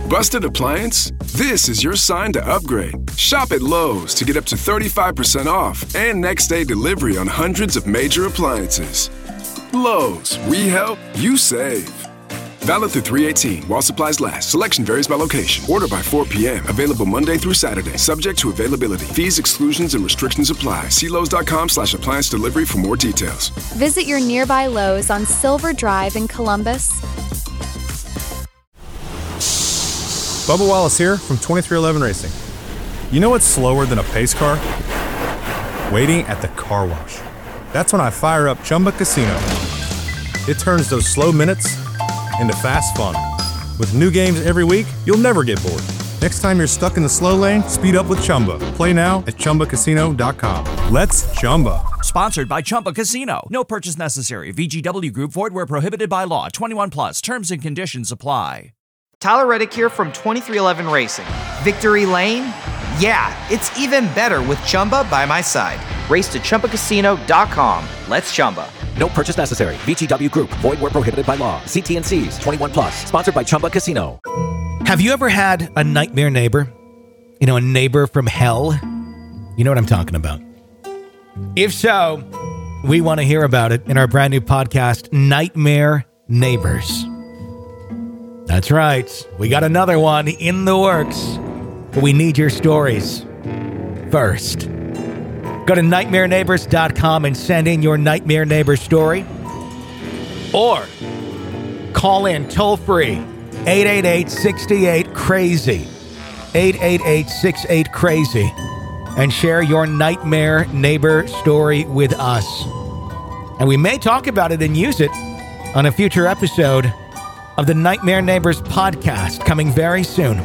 Busted appliance? This is your sign to upgrade. Shop at Lowe's to get up to 35% off and next day delivery on hundreds of major appliances. Lowe's, we help, you save. Valid through 3/18 while supplies last. Selection varies by location. Order by 4 p.m. Available Monday through Saturday. Subject to availability. Fees, exclusions, and restrictions apply. See Lowe's.com/appliance delivery for more details. Visit your nearby Lowe's on Silver Drive in Columbus. Bubba Wallace here from 2311 Racing. You know what's slower than a pace car? Waiting at the car wash. That's when I fire up Chumba Casino. It turns those slow minutes into fast fun. With new games every week, you'll never get bored. Next time you're stuck in the slow lane, speed up with Chumba. Play now at ChumbaCasino.com. Let's Chumba. Sponsored by Chumba Casino. No purchase necessary. VGW Group. Void where prohibited by law. 21 plus. Terms and conditions apply. Tyler Reddick here from 2311 Racing. Victory Lane? Yeah, it's even better with Chumba by my side. Race to ChumbaCasino.com. Let's Chumba. No purchase necessary. VGW Group. Void where prohibited by law. See T&Cs. 21 plus. Sponsored by Chumba Casino. Have you ever had a nightmare neighbor? You know, a neighbor from hell? You know what I'm talking about. If so, we want to hear about it in our brand new podcast, Nightmare Neighbors. That's right. We got another one in the works, but we need your stories first. Go to nightmareneighbors.com and send in your nightmare neighbor story. Or call in toll free 888-68-CRAZY. 888-68-CRAZY. And share your nightmare neighbor story with us. And we may talk about it and use it on a future episode of the Nightmare Neighbors podcast, coming very soon.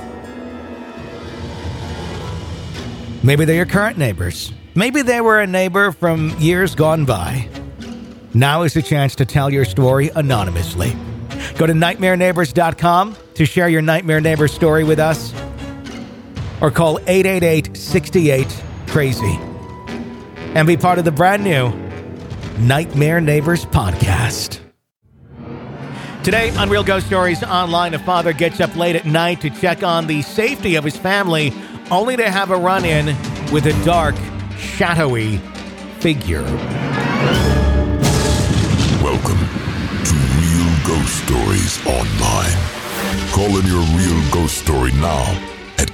Maybe they're your current neighbors. Maybe they were a neighbor from years gone by. Now is the chance to tell your story anonymously. Go to nightmareneighbors.com to share your nightmare neighbor story with us. Or call 888-68-CRAZY. And be part of the brand new Nightmare Neighbors podcast. Today on Real Ghost Stories Online, a father gets up late at night to check on the safety of his family, only to have a run-in with a dark, shadowy figure. Welcome to Real Ghost Stories Online. Call in your real ghost story now at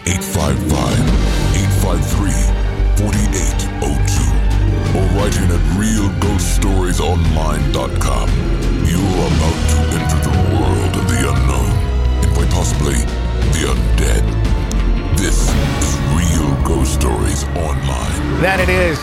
855-853-4802 or write in at realghoststoriesonline.com. You are about to enter the world of the unknown and quite possibly the undead. This is Real Ghost Stories Online. That it is.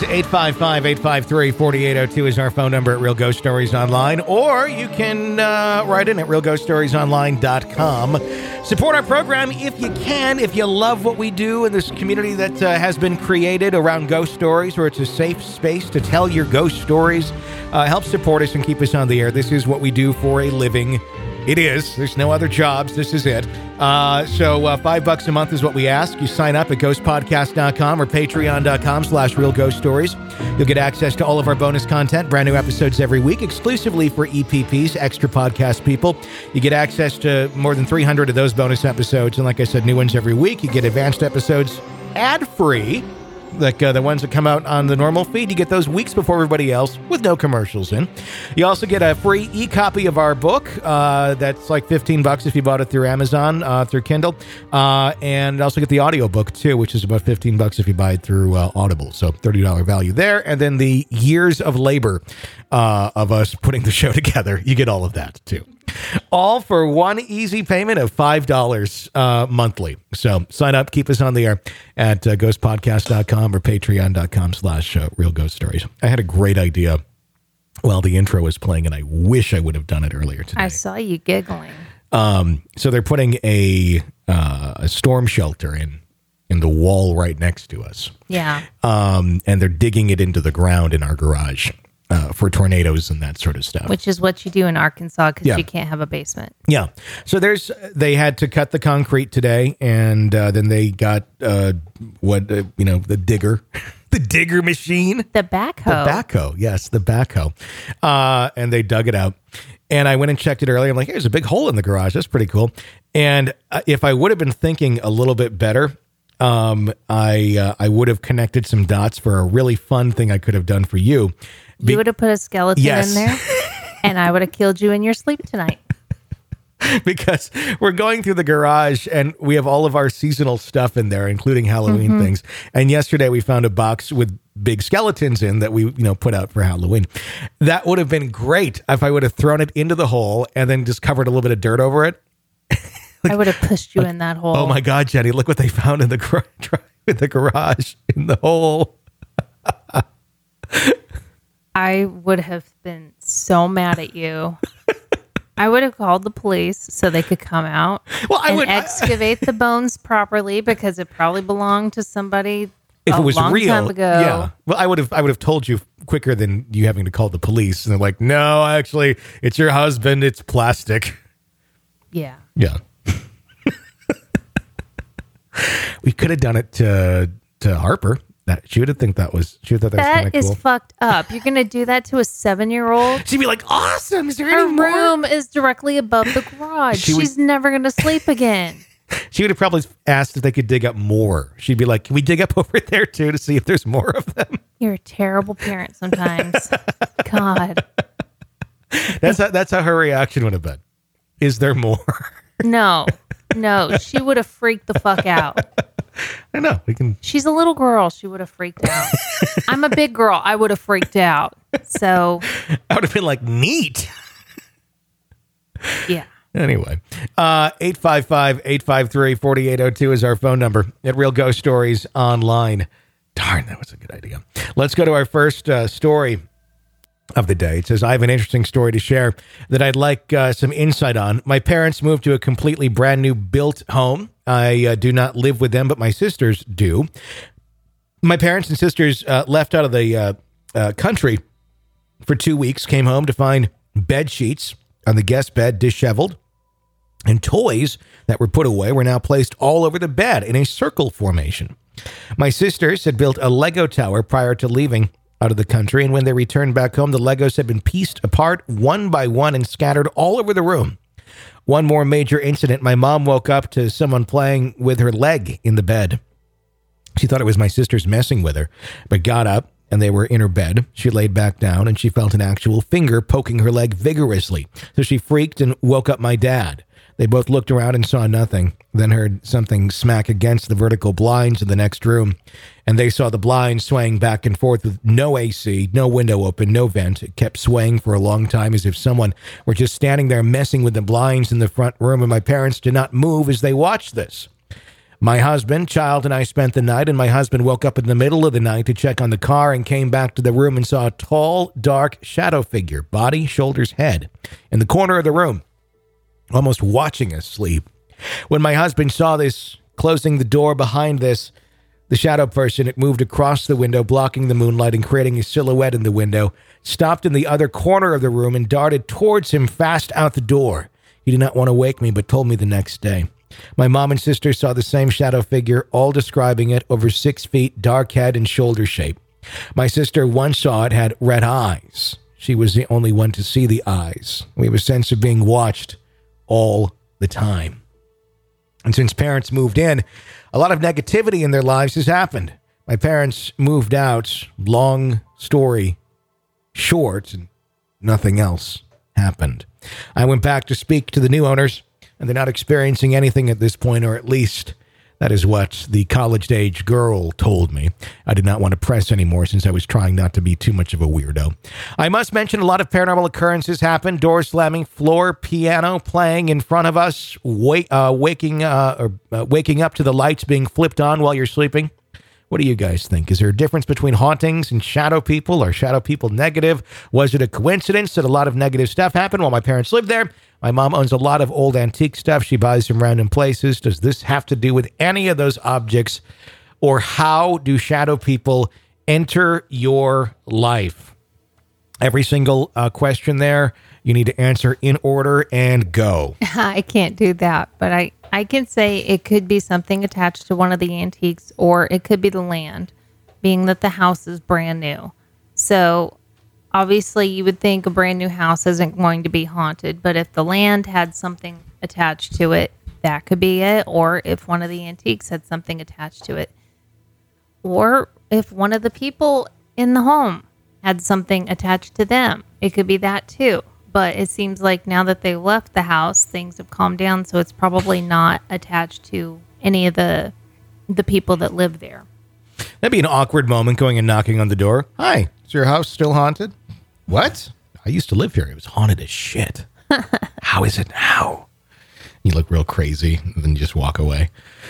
855-853-4802 is our phone number at Real Ghost Stories Online. Or you can write in at realghoststoriesonline.com. Support our program if you can, if you love what we do in this community that has been created around ghost stories, where it's a safe space to tell your ghost stories. Help support us and keep us on the air. This is what we do for a living. It is. There's no other jobs. This is it. So $5 a month is what we ask. You sign up at ghostpodcast.com or patreon.com/realghoststories. You'll get access to all of our bonus content, brand new episodes every week, exclusively for EPPs, extra podcast people. You get access to more than 300 of those bonus episodes. And like I said, new ones every week. You get advanced episodes ad-free. Like the ones that come out on the normal feed, you get those weeks before everybody else with no commercials in. You also get a free e-copy of our book. That's like $15 if you bought it through Amazon, through Kindle. And also get the audiobook too, which is about $15 if you buy it through Audible. So $30 value there. And then the years of labor of us putting the show together, you get all of that too. All for one easy payment of $5 monthly. So sign up, keep us on the air at ghostpodcast.com or patreon.com/Real Ghost Stories. I had a great idea while the intro was playing, and I wish I would have done it earlier today. I saw you giggling. So they're putting a storm shelter in the wall right next to us. Yeah. And they're digging it into the ground in our garage. For tornadoes and that sort of stuff. Which is what you do in Arkansas because you can't have a basement. Yeah. So they had to cut the concrete today, and then they got the digger. The digger machine. The backhoe. The backhoe. Yes, the backhoe. And they dug it out. And I went and checked it earlier. I'm like, hey, there's a big hole in the garage. That's pretty cool. And if I would have been thinking a little bit better, I would have connected some dots for a really fun thing I could have done for you. You would have put a skeleton Yes. in there, and I would have killed you in your sleep tonight. Because we're going through the garage and we have all of our seasonal stuff in there, including Halloween things. And yesterday we found a box with big skeletons in that we, put out for Halloween. That would have been great if I would have thrown it into the hole and then just covered a little bit of dirt over it. I would have pushed you in that hole. Oh my God, Jenny, look what they found in the garage, in the hole. I would have been so mad at you. I would have called the police so they could come out and excavate the bones properly, because it probably belonged to somebody if a it was long real, time ago. Yeah. Well, I would have told you quicker than you having to call the police. And they're like, no, actually, it's your husband. It's plastic. Yeah. Yeah. We could have done it to Harper. She would have thought that was kind of That is cool. fucked up. You're going to do that to a 7-year-old? She'd be like, awesome. Is there Her any more? room is directly above the garage. She's never going to sleep again. She would have probably asked if they could dig up more. She'd be like, can we dig up over there too to see if there's more of them? You're a terrible parent sometimes. God. That's how her reaction would have been. Is there more? No, she would have freaked the fuck out. I know. She's a little girl. She would have freaked out. I'm a big girl. I would have freaked out. So I would have been like, neat. Yeah. Anyway, 855-853-4802 is our phone number at Real Ghost Stories Online. Darn, that was a good idea. Let's go to our first story of the day. It says, I have an interesting story to share that I'd like some insight on. My parents moved to a completely brand new built home. I do not live with them, but my sisters do. My parents and sisters left out of the country for 2 weeks, came home to find bed sheets on the guest bed disheveled, and toys that were put away were now placed all over the bed in a circle formation. My sisters had built a Lego tower prior to leaving out of the country, and when they returned back home, the Legos had been pieced apart one by one and scattered all over the room. One more major incident, my mom woke up to someone playing with her leg in the bed. She thought it was my sisters messing with her, but got up and they were in her bed. She laid back down and she felt an actual finger poking her leg vigorously. So she freaked and woke up my dad. They both looked around and saw nothing, then heard something smack against the vertical blinds in the next room, and they saw the blinds swaying back and forth with no AC, no window open, no vent. It kept swaying for a long time as if someone were just standing there messing with the blinds in the front room, and my parents did not move as they watched this. My husband, child, and I spent the night, and my husband woke up in the middle of the night to check on the car and came back to the room and saw a tall, dark shadow figure, body, shoulders, head, in the corner of the room, almost watching us sleep. When my husband saw this, closing the door behind this, the shadow person, it moved across the window, blocking the moonlight and creating a silhouette in the window, stopped in the other corner of the room and darted towards him fast out the door. He did not want to wake me, but told me the next day. My mom and sister saw the same shadow figure, all describing it over 6 feet, dark head and shoulder shape. My sister once saw it had red eyes. She was the only one to see the eyes. We have a sense of being watched all the time. And since parents moved in, a lot of negativity in their lives has happened. My parents moved out, long story short, and nothing else happened. I went back to speak to the new owners, and they're not experiencing anything at this point, or at least that is what the college-age girl told me. I did not want to press anymore since I was trying not to be too much of a weirdo. I must mention a lot of paranormal occurrences happened. Door slamming, floor piano playing in front of us, waking up to the lights being flipped on while you're sleeping. What do you guys think? Is there a difference between hauntings and shadow people? Are shadow people negative? Was it a coincidence that a lot of negative stuff happened while my parents lived there? My mom owns a lot of old antique stuff she buys from random places. Does this have to do with any of those objects? Or how do shadow people enter your life? Every single question there, you need to answer in order and go. I can't do that, but I can say it could be something attached to one of the antiques, or it could be the land, being that the house is brand new. So obviously you would think a brand new house isn't going to be haunted, but if the land had something attached to it, that could be it, or if one of the antiques had something attached to it, or if one of the people in the home had something attached to them. It could be that too. But it seems like now that they left the house, things have calmed down, so it's probably not attached to any of the people that live there. That'd be an awkward moment, going and knocking on the door. Hi, is your house still haunted? What? I used to live here. It was haunted as shit. How is it now? You look real crazy, and then you just walk away.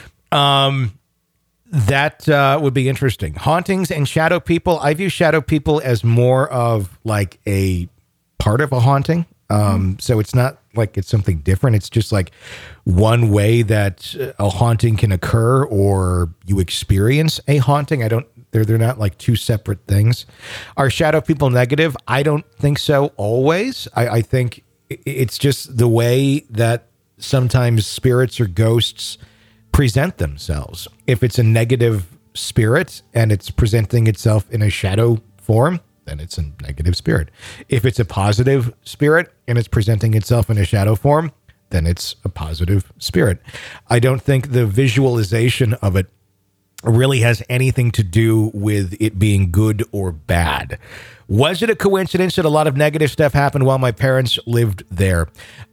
That would be interesting. Hauntings and shadow people. I view shadow people as more of like a part of a haunting. So it's not like it's something different. It's just like one way that a haunting can occur, or you experience a haunting. They're not like two separate things. Are shadow people negative? I don't think so always. I think it's just the way that sometimes spirits or ghosts present themselves. If it's a negative spirit and it's presenting itself in a shadow form, then it's a negative spirit. If it's a positive spirit and it's presenting itself in a shadow form, then it's a positive spirit. I don't think the visualization of it really has anything to do with it being good or bad. Was it a coincidence that a lot of negative stuff happened while my parents lived there?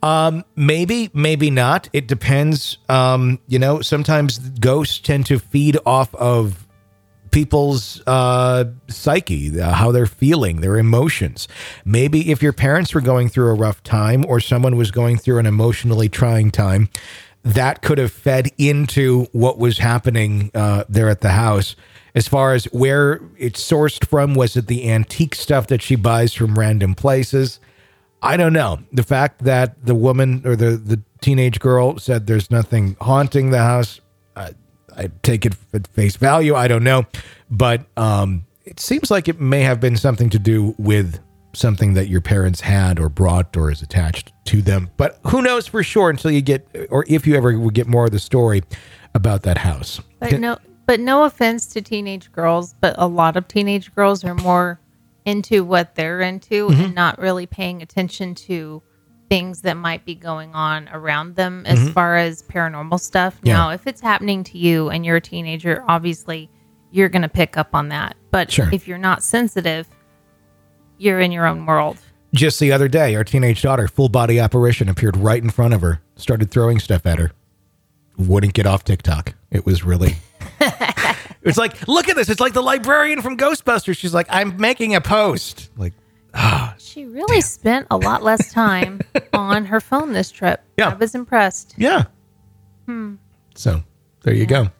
Maybe, maybe not. It depends. Sometimes ghosts tend to feed off of people's psyche, how they're feeling, their emotions. Maybe if your parents were going through a rough time, or someone was going through an emotionally trying time, that could have fed into what was happening there at the house. As far as where it's sourced from, was it the antique stuff that she buys from random places? I don't know. The fact that the woman or the teenage girl said there's nothing haunting the house, I take it at face value. I don't know. But it seems like it may have been something to do with something that your parents had or brought or is attached to them. But who knows for sure until you get, or if you ever would get more of the story about that house. But no offense to teenage girls, but a lot of teenage girls are more into what they're into and not really paying attention to things that might be going on around them as far as paranormal stuff. Yeah. Now, if it's happening to you and you're a teenager, obviously you're going to pick up on that. But if you're not sensitive, you're in your own world. Just the other day, our teenage daughter, full body apparition, appeared right in front of her, started throwing stuff at her. Wouldn't get off TikTok. It was really... It's like, look at this. It's like the librarian from Ghostbusters. She's like, I'm making a post. Like, she really spent a lot less time on her phone this trip. Yeah. I was impressed. Yeah. So there you go.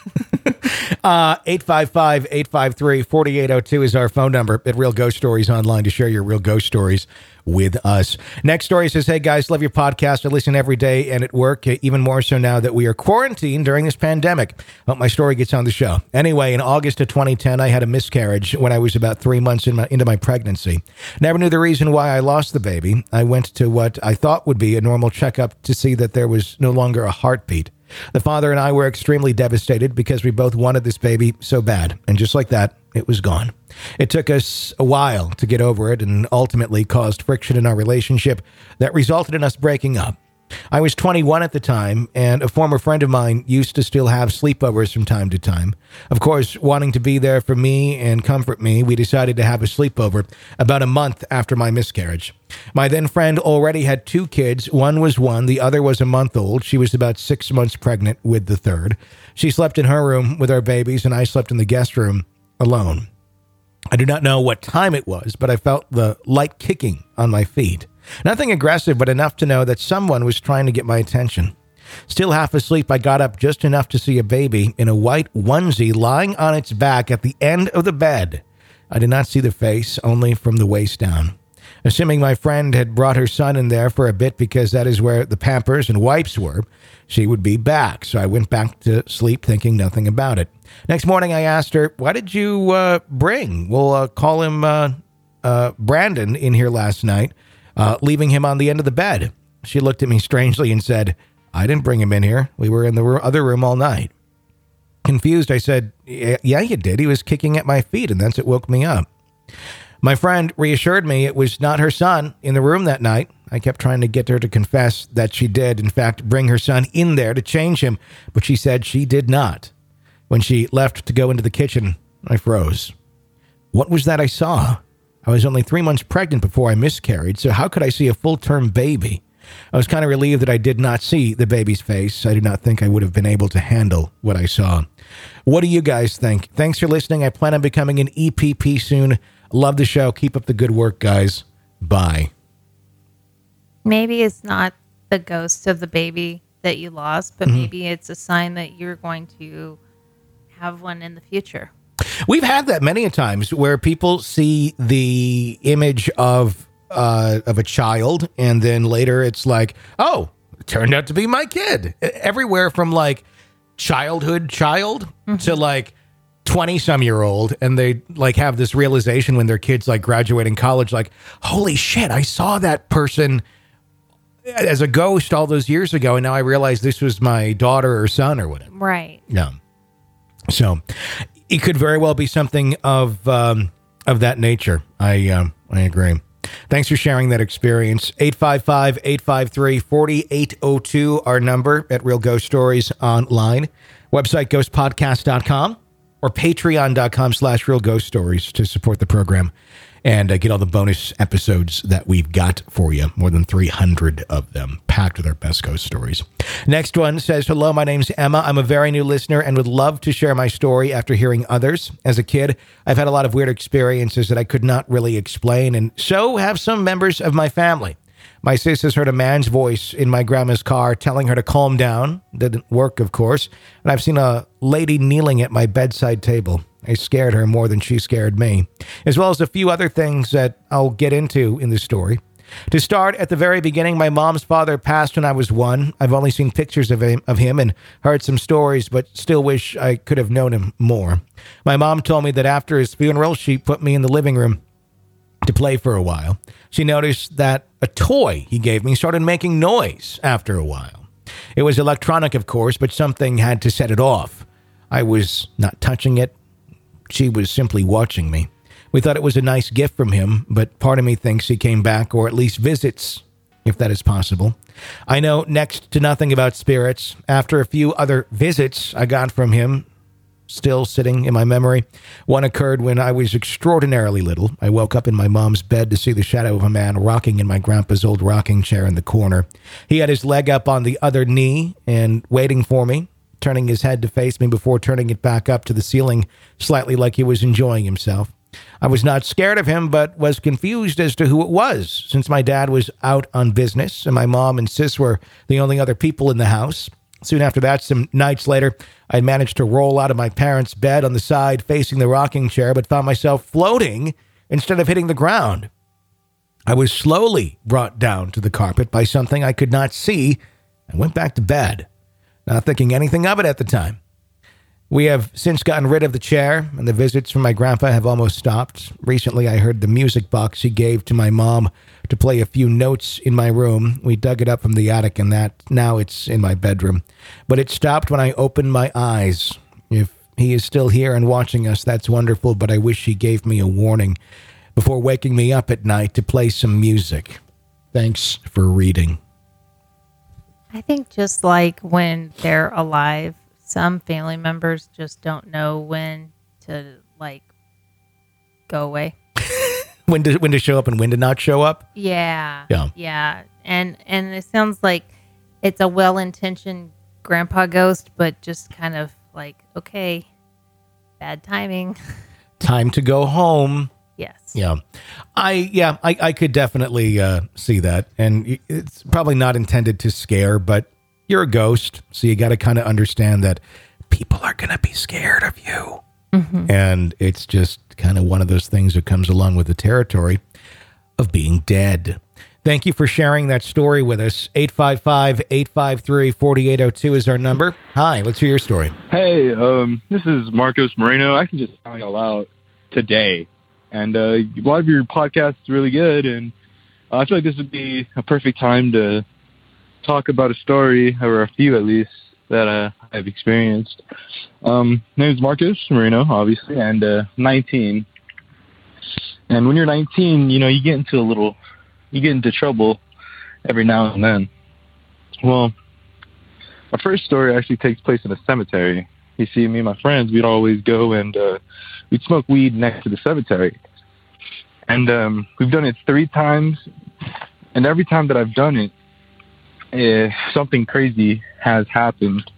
855-853-4802 is our phone number at Real Ghost Stories Online to share your real ghost stories with us. Next story says, hey guys, love your podcast. I listen every day and at work, even more so now that we are quarantined during this pandemic. Hope my story gets on the show. Anyway, in August of 2010, I had a miscarriage when I was about 3 months into my pregnancy. Never knew the reason why I lost the baby. I went to what I thought would be a normal checkup to see that there was no longer a heartbeat. The father and I were extremely devastated because we both wanted this baby so bad. And just like that, it was gone. It took us a while to get over it and ultimately caused friction in our relationship that resulted in us breaking up. I was 21 at the time, and a former friend of mine used to still have sleepovers from time to time. Of course, wanting to be there for me and comfort me, we decided to have a sleepover about a month after my miscarriage. My then friend already had 2 kids. One was 1, the other was a month old. She was about 6 months pregnant with the third. She slept in her room with our babies, and I slept in the guest room alone. I do not know what time it was, but I felt the light kicking on my feet. Nothing aggressive, but enough to know that someone was trying to get my attention. Still half asleep, I got up just enough to see a baby in a white onesie lying on its back at the end of the bed. I did not see the face, only from the waist down. Assuming my friend had brought her son in there for a bit because that is where the Pampers and wipes were, she would be back. So I went back to sleep thinking nothing about it. Next morning, I asked her, why did you bring? We'll call him Brandon in here last night. Leaving him on the end of the bed. She looked at me strangely and said, I didn't bring him in here. We were in the other room all night. Confused, I said, yeah, you did. He was kicking at my feet, and that's what woke me up. My friend reassured me it was not her son in the room that night. I kept trying to get her to confess that she did, in fact, bring her son in there to change him, but she said she did not. When she left to go into the kitchen, I froze. What was that I saw? I was only 3 months pregnant before I miscarried, so how could I see a full-term baby? I was kind of relieved that I did not see the baby's face. I do not think I would have been able to handle what I saw. What do you guys think? Thanks for listening. I plan on becoming an EPP soon. Love the show. Keep up the good work, guys. Bye. Maybe it's not the ghost of the baby that you lost, but maybe it's a sign that you're going to have one in the future. We've had that many a times where people see the image of a child, and then later it's like, oh, it turned out to be my kid. Everywhere from like childhood child to like 20-some-year-old, and they like have this realization when their kids like graduating college, like, holy shit, I saw that person as a ghost all those years ago, and now I realize this was my daughter or son or whatever. Right. Yeah. So it could very well be something of that nature. I agree. Thanks for sharing that experience. 855-853-4802, our number at Real Ghost Stories Online. Website ghostpodcast.com or patreon.com/Real Ghost Stories to support the program and get all the bonus episodes that we've got for you. More than 300 of them, packed with our best ghost stories. Next one says, hello, my name's Emma. I'm a very new listener and would love to share my story after hearing others. As a kid, I've had a lot of weird experiences that I could not really explain, and so have some members of my family. My sisters heard a man's voice in my grandma's car telling her to calm down. Didn't work, of course. And I've seen a lady kneeling at my bedside table. I scared her more than she scared me, as well as a few other things that I'll get into in the story. To start, at the very beginning, my mom's father passed when I was 1. I've only seen pictures of him and heard some stories, but still wish I could have known him more. My mom told me that after his funeral, she put me in the living room to play for a while. She noticed that a toy he gave me started making noise after a while. It was electronic, of course, but something had to set it off. I was not touching it. She was simply watching me. We thought it was a nice gift from him, but part of me thinks he came back, or at least visits, if that is possible. I know next to nothing about spirits. After a few other visits I got from him, still sitting in my memory, one occurred when I was extraordinarily little. I woke up in my mom's bed to see the shadow of a man rocking in my grandpa's old rocking chair in the corner. He had his leg up on the other knee and waiting for me, turning his head to face me before turning it back up to the ceiling, slightly like he was enjoying himself. I was not scared of him, but was confused as to who it was, since my dad was out on business and my mom and sis were the only other people in the house. Soon after that, some nights later, I managed to roll out of my parents' bed on the side facing the rocking chair, but found myself floating instead of hitting the ground. I was slowly brought down to the carpet by something I could not see and went back to bed, not thinking anything of it at the time. We have since gotten rid of the chair, and the visits from my grandpa have almost stopped. Recently, I heard the music box he gave to my mom to play a few notes in my room. We dug it up from the attic, and now it's in my bedroom. But it stopped when I opened my eyes. If he is still here and watching us, that's wonderful, but I wish he gave me a warning before waking me up at night to play some music. Thanks for reading. I think just like when they're alive, some family members just don't know when to like go away. when to show up and when to not show up. Yeah. And it sounds like it's a well-intentioned grandpa ghost, but just kind of like, okay, bad timing. Time to go home. Yes. Yeah. I could definitely see that, and it's probably not intended to scare, but you're a ghost, so you got to kind of understand that people are going to be scared of you. Mm-hmm. And it's just kind of one of those things that comes along with the territory of being dead. Thank you for sharing that story with us. 855-853-4802 is our number. Hi, let's hear your story. Hey, this is Marcos Moreno. I can just tell y'all out today. And a lot of your podcasts is really good, and I feel like this would be a perfect time to talk about a story, or a few at least, that I've experienced. My name is Marcos Moreno, obviously, and 19. And when you're 19, you know, you get into trouble every now and then. Well, my first story actually takes place in a cemetery. You see, me and my friends, we'd always go and we'd smoke weed next to the cemetery. And we've done it 3 times. And every time that I've done it, something crazy has happened.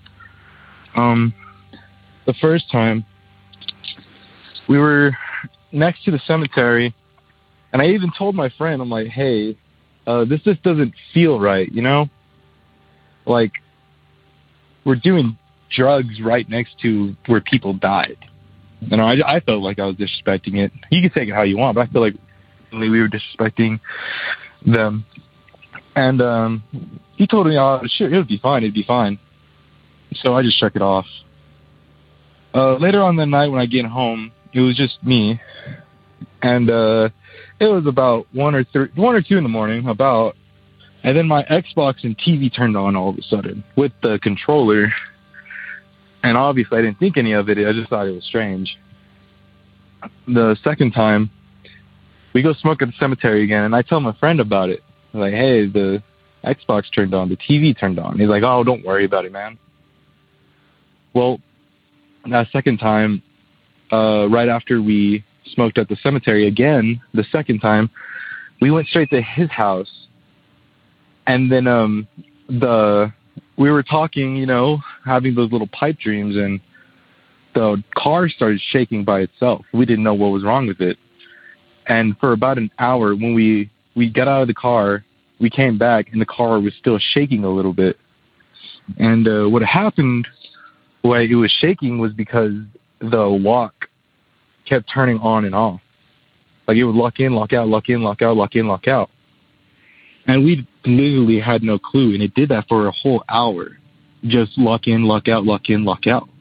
The first time, we were next to the cemetery, and I even told my friend, I'm like, hey, this just doesn't feel right, you know? Like, we're doing drugs right next to where people died. You know, I felt like I was disrespecting it. You can take it how you want, but I feel like we were disrespecting them. And he told me, oh, sure, it'll be fine, it'd be fine. So I just shook it off. Later on the night when I get home, it was just me. And it was about 1 or 2 in the morning, about. And then my Xbox and TV turned on all of a sudden with the controller. And obviously I didn't think any of it. I just thought it was strange. The second time, we go smoke at the cemetery again, and I tell my friend about it. I'm like, hey, the Xbox turned on, the TV turned on. He's like, oh, don't worry about it, man. Well, that second time, right after we smoked at the cemetery again, the second time, we went straight to his house. And then we were talking, you know, having those little pipe dreams, and the car started shaking by itself. We didn't know what was wrong with it. And for about an hour, when we got out of the car, we came back, and the car was still shaking a little bit. And what happened, why it was shaking, was because the lock kept turning on and off. Like, it would lock in, lock out, lock in, lock out, lock in, lock out. And we literally had no clue, and it did that for a whole hour. Just lock in, lock out, lock in, lock out.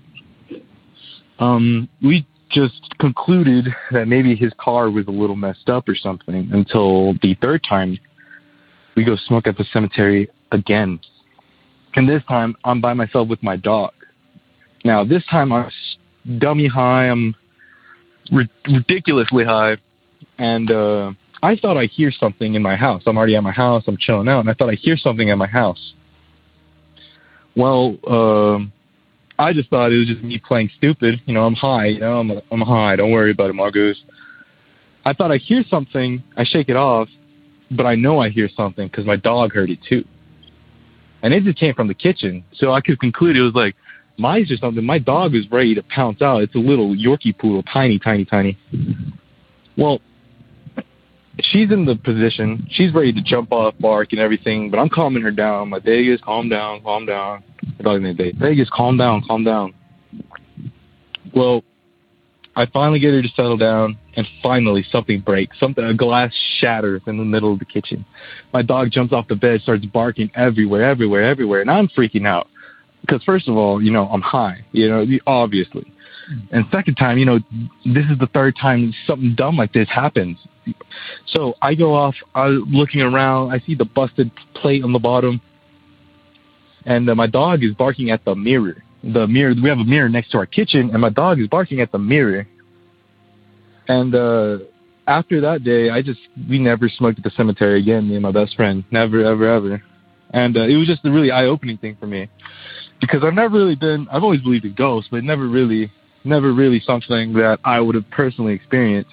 We just concluded that maybe his car was a little messed up or something, until the third time we go smoke at the cemetery again. And this time, I'm by myself with my dog. Now, this time I'm dummy high. I'm ridiculously high. And I thought I hear something in my house. I'm already at my house. I'm chilling out. And I thought I hear something at my house. Well, I just thought it was just me playing stupid. You know, I'm high. You know, I'm high. Don't worry about it, Marcos. I thought I hear something. I shake it off. But I know I hear something because my dog heard it too. And it just came from the kitchen. So I could conclude it was like mice or something. My dog was ready to pounce out. It's a little Yorkie poodle. Tiny, tiny, tiny. Well, she's in the position. She's ready to jump off, bark, and everything. But I'm calming her down. I'm like, Vegas, calm down, calm down. My dog's named Vegas, calm down, calm down. Well, I finally get her to settle down, and finally something breaks. A glass shatters in the middle of the kitchen. My dog jumps off the bed, starts barking everywhere, and I'm freaking out. Because first of all, you know, I'm high, you know, obviously. And second time, you know, this is the third time something dumb like this happens. So I go off, I'm looking around, I see the busted plate on the bottom, and my dog is barking at the mirror. We have a mirror next to our kitchen, and my dog is barking at the mirror. And after that day, we never smoked at the cemetery again, me and my best friend. Never, ever, ever. And it was just a really eye-opening thing for me. Because I've always believed in ghosts, but never really something that I would have personally experienced.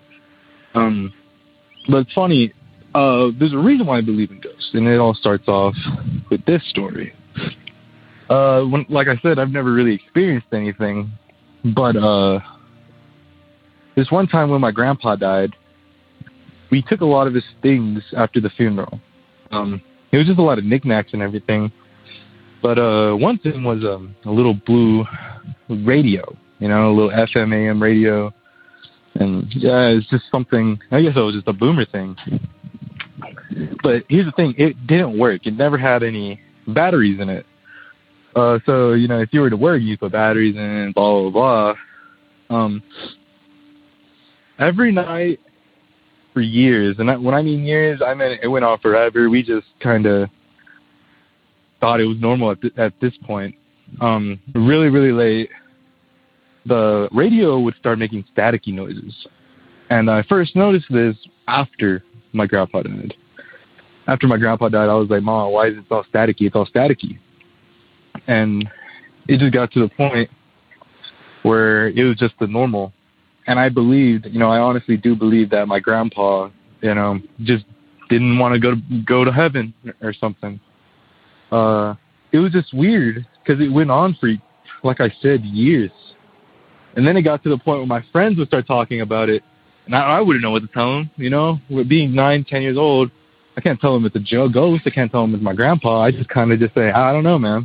But it's funny, there's a reason why I believe in ghosts, and it all starts off with this story. Like I said, I've never really experienced anything, but this one time when my grandpa died, we took a lot of his things after the funeral. It was just a lot of knickknacks and everything. But one thing was a little blue radio, you know, a little FM AM radio. And yeah, it's just something, I guess it was just a boomer thing. But here's the thing, it didn't work. It never had any batteries in it. So, you know, if you were to work, you put batteries in, blah, blah, blah. Every night for years, and when I mean years, I mean it went on forever. We just kind of thought it was normal at this point. Really, really late, the radio would start making staticky noises. And I first noticed this after my grandpa died. after my grandpa died, I was like, Mom, why is it all staticky? It's all staticky. And it just got to the point where it was just the normal. And I believed, I honestly do believe that my grandpa, just didn't want to go to heaven or something. It was just weird because it went on for, like I said, years. And then it got to the point where my friends would start talking about it, and I wouldn't know what to tell them, With being 9, 10 years old, I can't tell them it's a ghost. I can't tell them it's my grandpa. I just kind of just say, I don't know, man.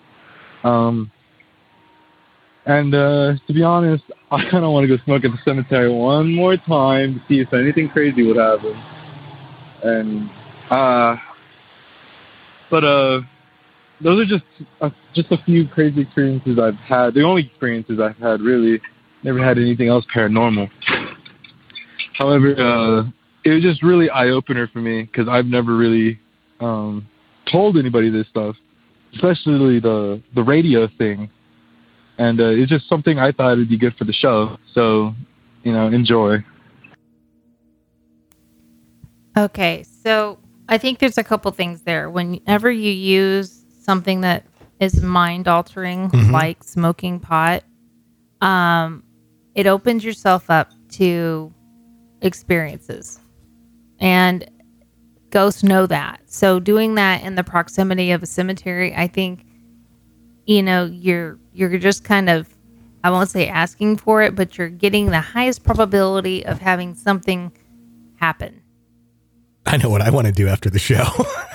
And to be honest, I kind of want to go smoke at the cemetery one more time to see if anything crazy would happen. And, those are just a few crazy experiences I've had. The only experiences I've had, really. Never had anything else paranormal. However, it was just really eye-opener for me because I've never really told anybody this stuff, especially the radio thing. And it's just something I thought would be good for the show. So, enjoy. Okay, so I think there's a couple things there. Whenever you use something that is mind-altering, like smoking pot, it opens yourself up to experiences. And ghosts know that. So doing that in the proximity of a cemetery, I think, you're just kind of, I won't say asking for it, but you're getting the highest probability of having something happen. I know what I want to do after the show.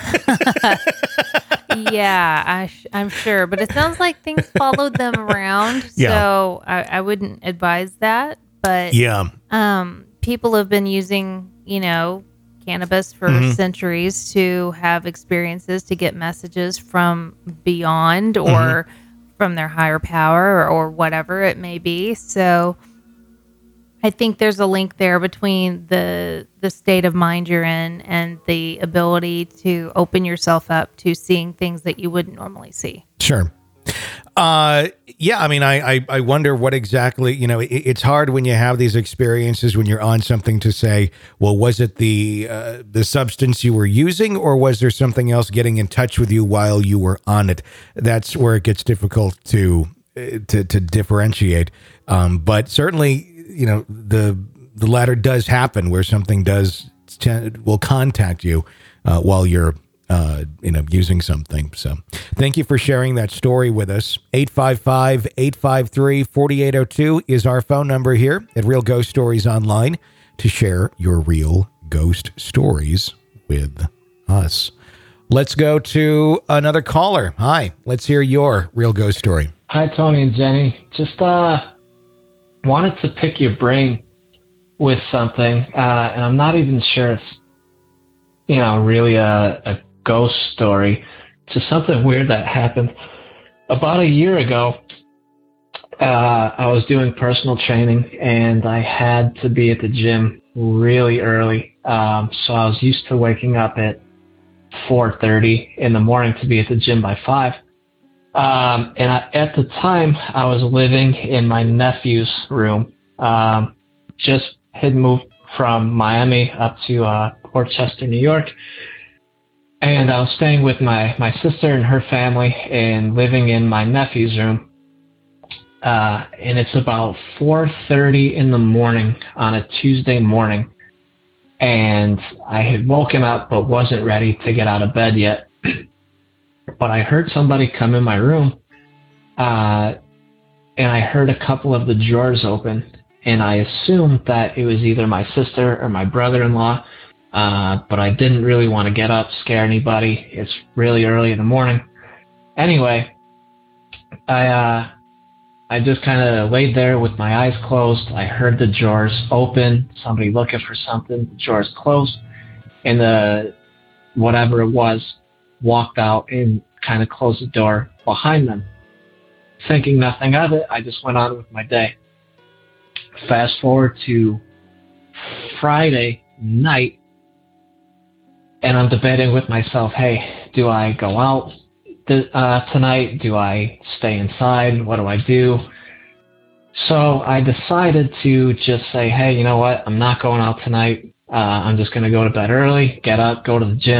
Yeah, I'm sure. But it sounds like things followed them around. Yeah. So I wouldn't advise that. But people have been using, cannabis for centuries to have experiences, to get messages from beyond or from their higher power or whatever it may be. So I think there's a link there between the state of mind you're in and the ability to open yourself up to seeing things that you wouldn't normally see. Sure. Yeah, I mean, I wonder what exactly, it's hard when you have these experiences when you're on something to say, well, was it the substance you were using, or was there something else getting in touch with you while you were on it? That's where it gets difficult to differentiate. But certainly, the latter does happen, where something will contact you while you're using something. So thank you for sharing that story with us. 855-853-4802 is our phone number here at Real Ghost Stories Online to share your real ghost stories with us. Let's go to another caller. Hi, let's hear your real ghost story. Hi, Tony and Jenny. Just wanted to pick your brain with something, and I'm not even sure it's, really a ghost story. Just something weird that happened about a year ago. I was doing personal training, and I had to be at the gym really early. So I was used to waking up at 4:30 in the morning to be at the gym by 5. At the time, I was living in my nephew's room. Just had moved from Miami up to Port Chester, New York. And I was staying with my sister and her family and living in my nephew's room. And it's about 4:30 in the morning on a Tuesday morning. And I had woken up but wasn't ready to get out of bed yet. But I heard somebody come in my room, and I heard a couple of the drawers open, and I assumed that it was either my sister or my brother-in-law, but I didn't really want to get up, scare anybody. It's really early in the morning. Anyway, I just kind of laid there with my eyes closed. I heard the drawers open, somebody looking for something, the drawers closed, and whatever it was walked out and kind of closed the door behind them. Thinking nothing of it, I just went on with my day. Fast forward to Friday night, and I'm debating with myself, hey, do I go out tonight? Do I stay inside? What do I do? So I decided to just say, hey, you know what? I'm not going out tonight. I'm just going to go to bed early, get up, go to the gym,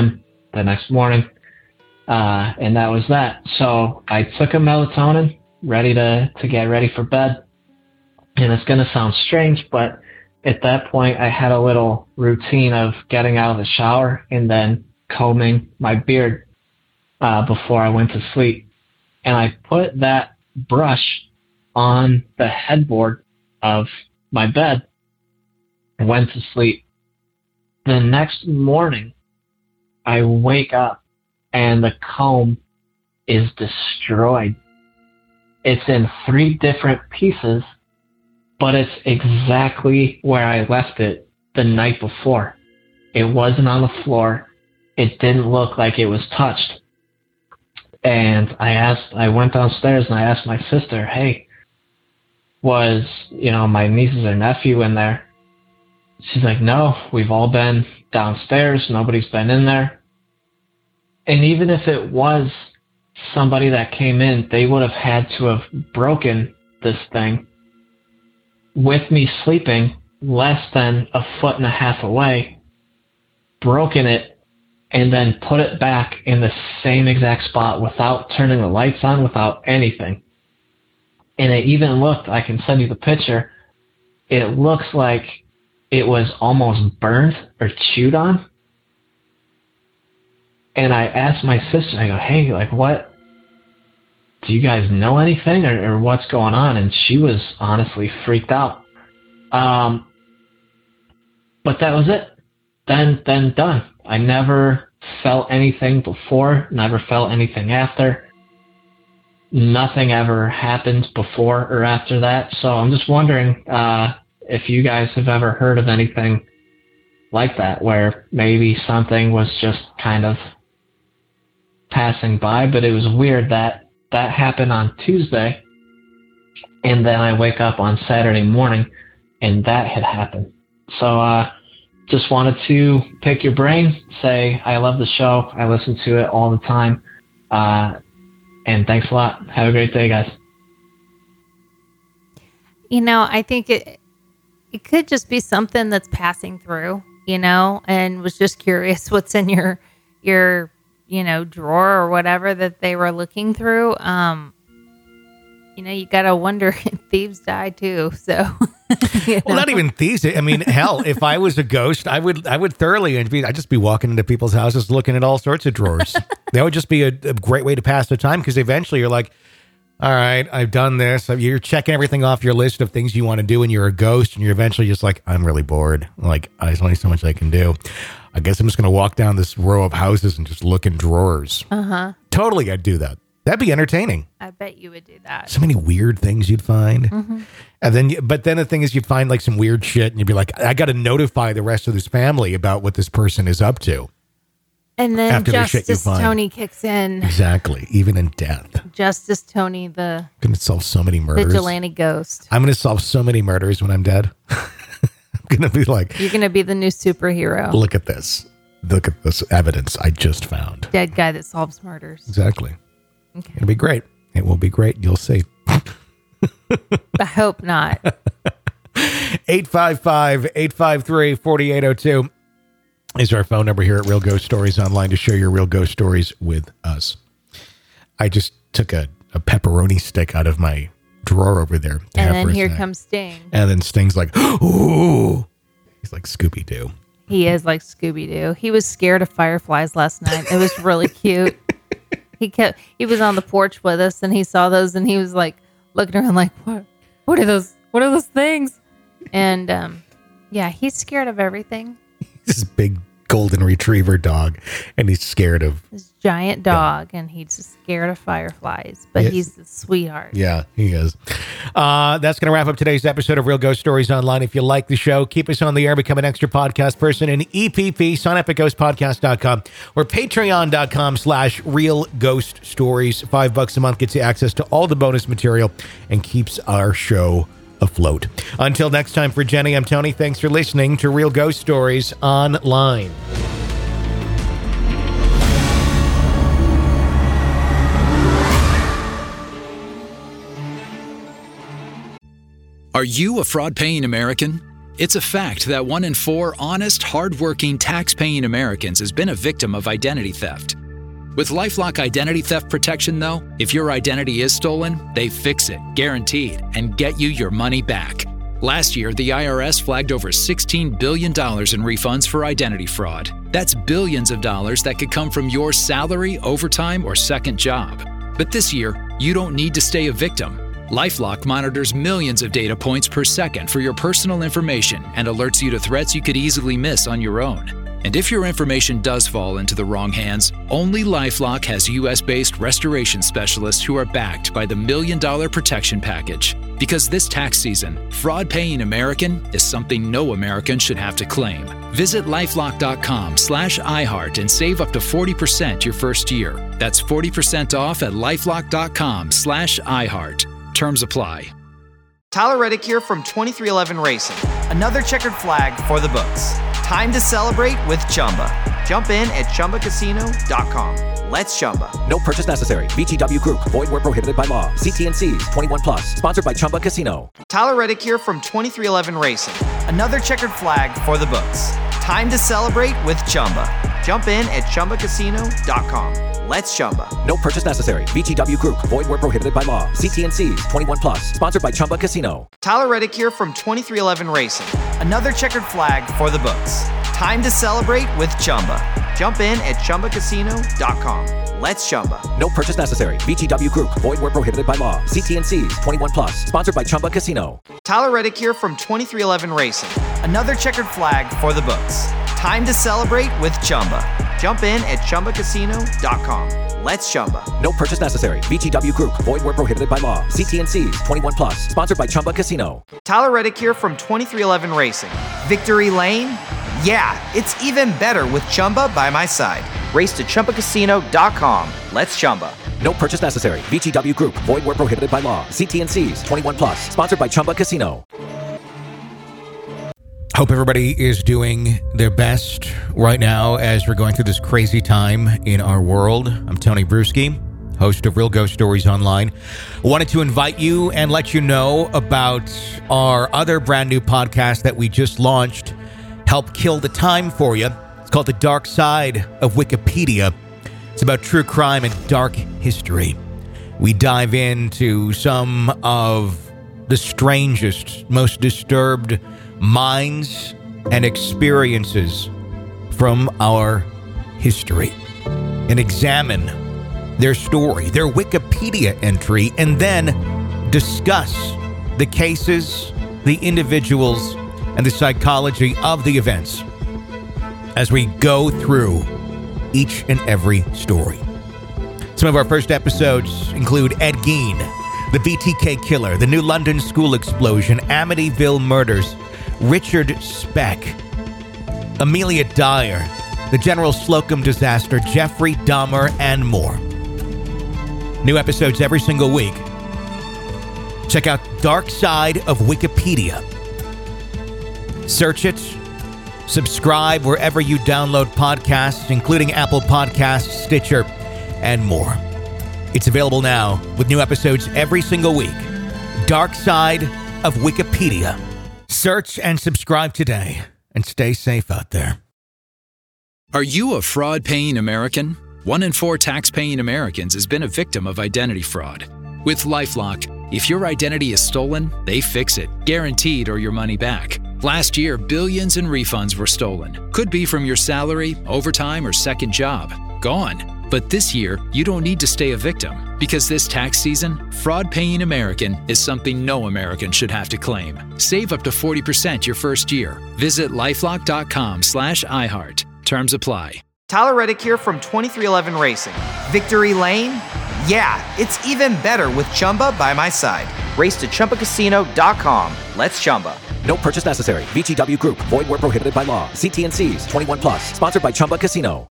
the next morning. And that was that. So I took a melatonin, ready to get ready for bed. And it's going to sound strange, but at that point I had a little routine of getting out of the shower and then combing my beard before I went to sleep. And I put that brush on the headboard of my bed and went to sleep. The next morning, I wake up and the comb is destroyed. It's in 3 different pieces, but it's exactly where I left it the night before. It wasn't on the floor. It didn't look like it was touched. And I went downstairs and I asked my sister, hey, was, my nieces or nephew in there? She's like, no, we've all been downstairs. Nobody's been in there. And even if it was somebody that came in, they would have had to have broken this thing with me sleeping less than 1.5 feet away, broken it, and then put it back in the same exact spot without turning the lights on, without anything. And it even looked, I can send you the picture, it looks like it was almost burned or chewed on. And I asked my sister, I go, hey, what? Do you guys know anything or what's going on? And she was honestly freaked out. But that was it. Then done. I never felt anything before, never felt anything after. Nothing ever happened before or after that. So I'm just wondering if you guys have ever heard of anything like that, where maybe something was just kind of passing by, but it was weird that happened on Tuesday, and then I wake up on Saturday morning, and that had happened. So just wanted to pick your brain, say I love the show, I listen to it all the time, and thanks a lot. Have a great day, guys. I think it could just be something that's passing through, and was just curious what's in your drawer or whatever that they were looking through. You gotta wonder if thieves die too. So, well, not even thieves. I mean, hell, if I was a ghost, I would thoroughly envy. I'd just be walking into people's houses, looking at all sorts of drawers. That would just be a great way to pass the time, because eventually you're like, all right, I've done this. You're checking everything off your list of things you want to do, and you're a ghost, and you're eventually just like, I'm really bored. Like, there's only so much I can do. I guess I'm just going to walk down this row of houses and just look in drawers. Uh-huh. Totally, I'd do that. That'd be entertaining. I bet you would do that. So many weird things you'd find. Mm-hmm. But then the thing is, you'd find like some weird shit, and you'd be like, I got to notify the rest of this family about what this person is up to. And then after Justice Tony kicks in. Exactly. Even in death. Justice Tony, the I'm going to solve so many murders. vigilante ghost. I'm going to solve so many murders when I'm dead. I'm going to be like, you're going to be the new superhero. Look at this. Look at this evidence I just found. Dead guy that solves murders. Exactly. Okay. It'll be great. It will be great. You'll see. I hope not. 855-853-4802 is our phone number here at Real Ghost Stories Online to share your real ghost stories with us. I just took a pepperoni stick out of my drawer over there. And then here comes Sting. And then Sting's like, ooh. He's like Scooby-Doo. He is like Scooby-Doo. He was scared of fireflies last night. It was really cute. He was on the porch with us, and he saw those, and he was like looking around like, what are those? What are those things? And yeah, he's scared of everything. This big golden retriever dog, and he's scared of this giant dog, and he's just scared of fireflies, but he's a sweetheart. Yeah, he is. That's going to wrap up today's episode of Real Ghost Stories Online. If you like the show, keep us on the air, become an extra podcast person in EPP, sign up at ghostpodcast.com or patreon.com/Real Ghost Stories. $5 a month gets you access to all the bonus material and keeps our show afloat. Until next time, for Jenny, I'm Tony. Thanks for listening to Real Ghost Stories Online. Are you a fraud-paying American? It's a fact that 1 in 4 honest, hardworking, tax-paying Americans has been a victim of identity theft. With LifeLock Identity Theft Protection, though, if your identity is stolen, they fix it, guaranteed, and get you your money back. Last year, the IRS flagged over $16 billion in refunds for identity fraud. That's billions of dollars that could come from your salary, overtime, or second job. But this year, you don't need to stay a victim. LifeLock monitors millions of data points per second for your personal information and alerts you to threats you could easily miss on your own. And if your information does fall into the wrong hands, only LifeLock has US-based restoration specialists who are backed by the $1 Million Protection Package. Because this tax season, fraud-paying American is something no American should have to claim. Visit LifeLock.com/iHeart and save up to 40% your first year. That's 40% off at LifeLock.com/iHeart. Terms apply. Tyler Reddick here from 2311 Racing. Another checkered flag for the books. Time to celebrate with Chumba. Jump in at ChumbaCasino.com. Let's Chumba. No purchase necessary. VGW Group. Void where prohibited by law. See TNCs. 21 plus. Sponsored by Chumba Casino. Tyler Reddick here from 2311 Racing. Another checkered flag for the books. Time to celebrate with Chumba. Jump in at ChumbaCasino.com. Let's Chumba. No purchase necessary. VGW Group. Void where prohibited by law. See TNCs. 21 plus. Sponsored by Chumba Casino. Tyler Reddick here from 2311 Racing. Another checkered flag for the books. Time to celebrate with Chumba. Jump in at ChumbaCasino.com. Let's Chumba. No purchase necessary. VGW Group. Void where prohibited by law. See TNCs. 21 plus. Sponsored by Chumba Casino. Tyler Reddick here from 2311 Racing. Another checkered flag for the books. Time to celebrate with Chumba. Jump in at ChumbaCasino.com. Let's Chumba. No purchase necessary. VGW Group. Void where prohibited by law. See TNCs. 21 plus. Sponsored by Chumba Casino. Tyler Reddick here from 2311 Racing. Victory Lane? Yeah, it's even better with Chumba by my side. Race to ChumbaCasino.com. Let's Chumba. No purchase necessary. VGW Group. Void where prohibited by law. See TNCs. 21 plus. Sponsored by Chumba Casino. Hope everybody is doing their best right now as we're going through this crazy time in our world. I'm Tony Bruschi, host of Real Ghost Stories Online. Wanted to invite you and let you know about our other brand new podcast that we just launched, Help Kill the Time for You. It's called The Dark Side of Wikipedia. It's about true crime and dark history. We dive into some of the strangest, most disturbed minds and experiences from our history and examine their story, their Wikipedia entry, and then discuss the cases, the individuals, and the psychology of the events as we go through each and every story. Some of our first episodes include Ed Gein, the BTK killer, the New London school explosion, Amityville murders, Richard Speck, Amelia Dyer, the General Slocum disaster, Jeffrey Dahmer, and more. New episodes every single week. Check out Dark Side of Wikipedia. Search it. Subscribe wherever you download podcasts, including Apple Podcasts, Stitcher, and more. It's available now with new episodes every single week. Dark Side of Wikipedia. Search and subscribe today, and stay safe out there. Are you a fraud-paying American? 1 in 4 tax-paying Americans has been a victim of identity fraud. With LifeLock, if your identity is stolen, they fix it, guaranteed, or your money back. Last year, billions in refunds were stolen. Could be from your salary, overtime, or second job. Gone. But this year, you don't need to stay a victim. Because this tax season, fraud-paying American is something no American should have to claim. Save up to 40% your first year. Visit LifeLock.com/iHeart. Terms apply. Tyler Reddick here from 2311 Racing. Victory Lane? Yeah, it's even better with Chumba by my side. Race to ChumbaCasino.com. Let's Chumba. No purchase necessary. VGW Group. Void where prohibited by law. See TNCs. 21 plus. Sponsored by Chumba Casino.